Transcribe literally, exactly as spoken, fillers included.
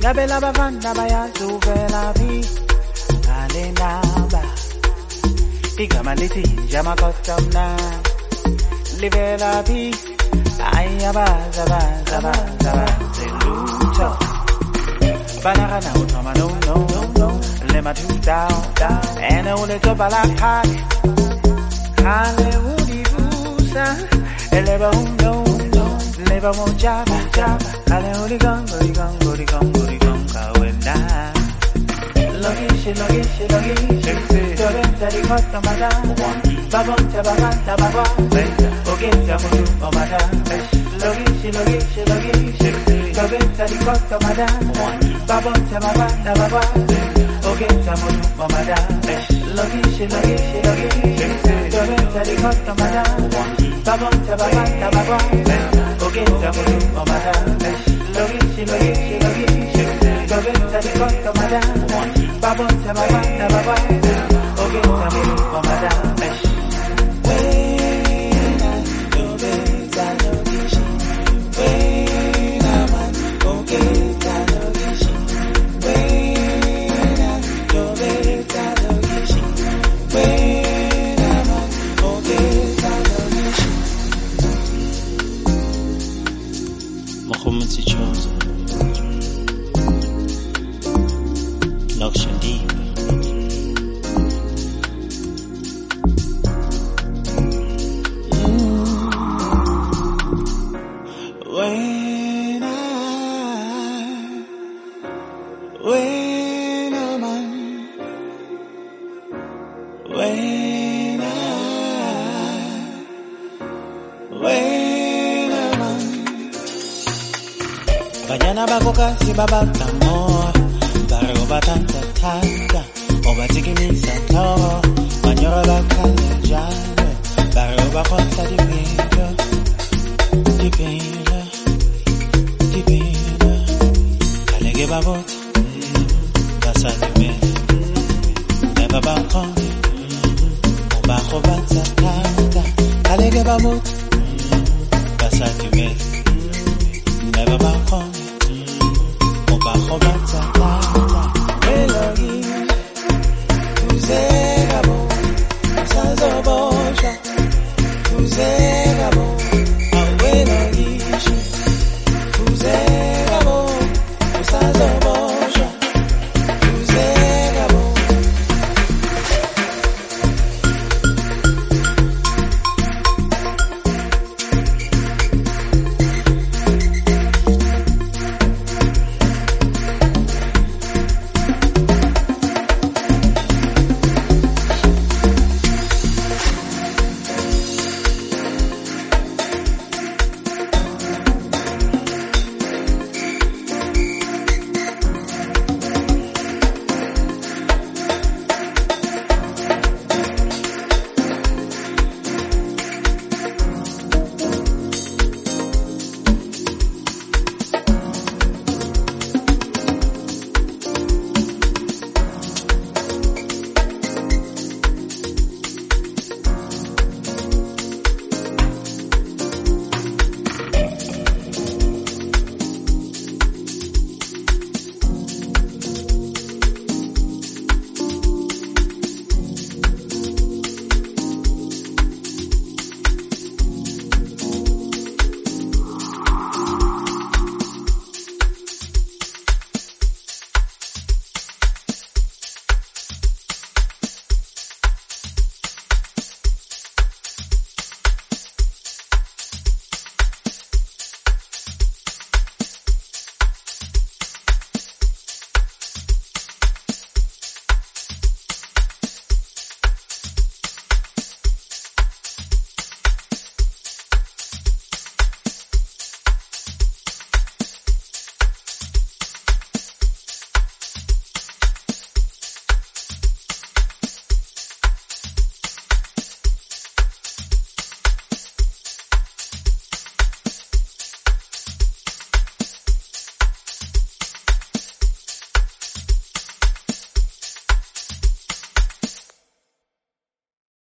Ingabe laba bafana bayazuvela phi ngale ndaba igama lithi nje ama-custom na livela phi hayi abaza baza baza baze lutho banakana uthoma no no no let my two down down and uletho balakhala khale ulibusa eleba uno no leba mojaba jaba khale uligongo ligongo ligongo ligongo wena logishi logishi logishi torenta di cotta madame babonta babanta babwa ogenta mutu omada logishi logishi logishi torenta di cotta madame babonta babanta babwa ogenta mutu omada logishi logishi logishi torenta di cotta madame babonta babanta babwa ogenta mutu omada logishi logishi logishi torenta di cotta madame babonta babanta babwa ogenta mutu omada Kasi baba tamo baro batanta tanta oba tikimisa to manyora bakala jana baro bakonta di pena di pena di pena kalege babot basa di me ne baba kon oba khobata tanta kalege babot